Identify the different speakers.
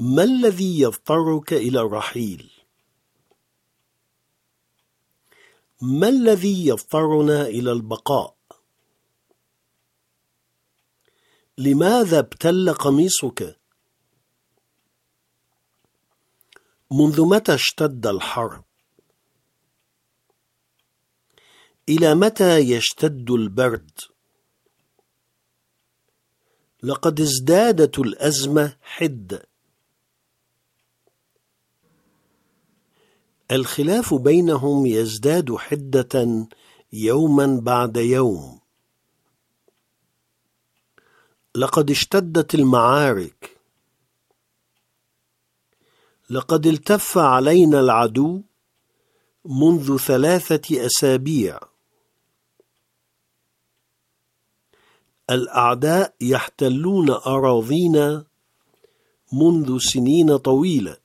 Speaker 1: ما الذي يضطرك إلى الرحيل؟ ما الذي يضطرنا إلى البقاء؟ لماذا ابتل قميصك؟ منذ متى اشتد الحر؟ إلى متى يشتد البرد؟ لقد ازدادت الأزمة حدة. الخلاف بينهم يزداد حدة يوما بعد يوم. لقد اشتدت المعارك. لقد التف علينا العدو منذ 3 أسابيع. الأعداء يحتلون أراضينا منذ سنين طويلة.